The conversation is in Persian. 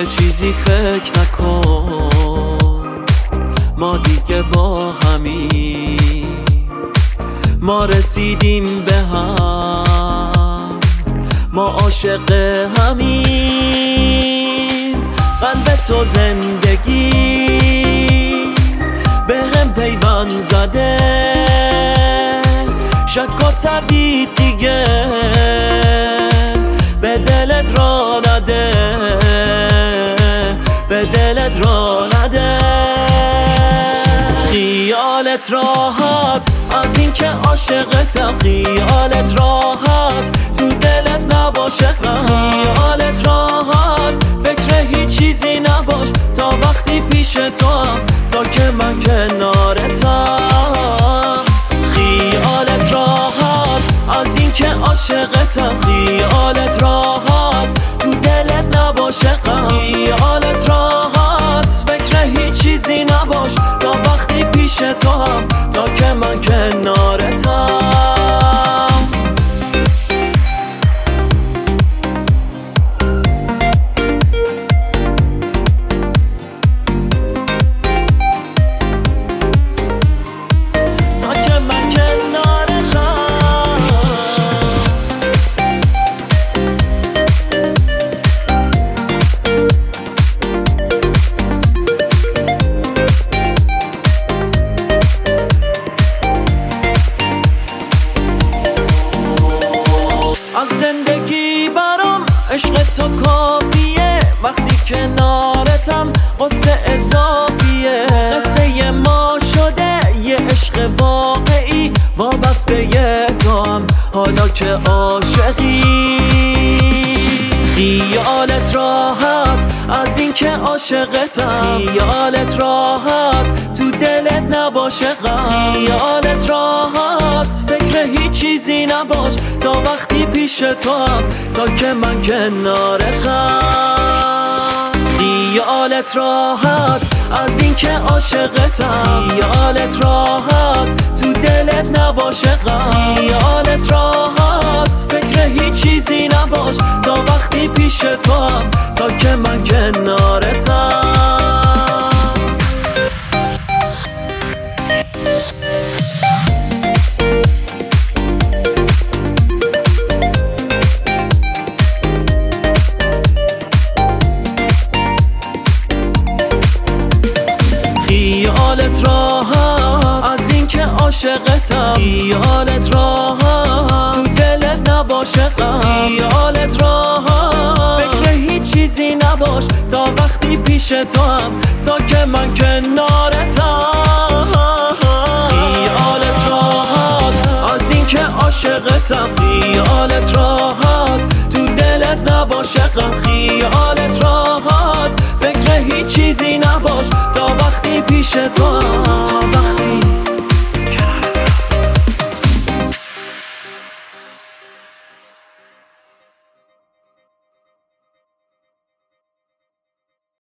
به چیزی فکر نکن، ما دیگه با همیم، ما رسیدیم به هم، ما عاشق همیم. قلب تو زندگی به هم پیوند زده، شک و تردید دیگه به دلت را نده، به دلت را نده. خیالت راحت از این که عاشقتم، خیالت راحت تو دلت نباشه غم، خیالت راحت فکر هیچ چیزی نباش تا وقتی پیش تو هم، تا که من کنارتم. خیالت راحت از این که عاشقتم، خیالت راحت تو دلت نباشه غم، خیالت راحت فکر هیچ چیزی نباش تا وقتی پیش تو هم، تا که من کنارتم. زندگی برام عشق تو کافیه، وقتی کنارتم قصه اضافیه. قصه ما شده یه عشق واقعی، وابسته تو هم حالا که عاشقی. خیالت راحت از این که عاشقتم، خیالت راحت تو دلت نباشه غم، خیالت راحت فکر هیچ چیزی نباش تا وقتی پیش تو هم، تا که من کنارتم. خیالت راحت از این که عاشقتم، خیالت راحت تو دلت نباشه غم، خیالت راحت فکر هیچ چیزی نباش تا وقتی پیش تو هم، تا که من کنارتم. خیالت راحت از این که عاشقتم، خیالت راحت تو دلت نباشه غم، خیالت راحت فکر هیچ چیزی نباش تا وقتی پیش تو هم، تا که من کنارتم. خیالت راحت از این که عاشقتم، خیالت راحت تو دلت نباشه غم، خیالت راحت فکر هیچ چیزی نباش تا وقتی پیش تو هم،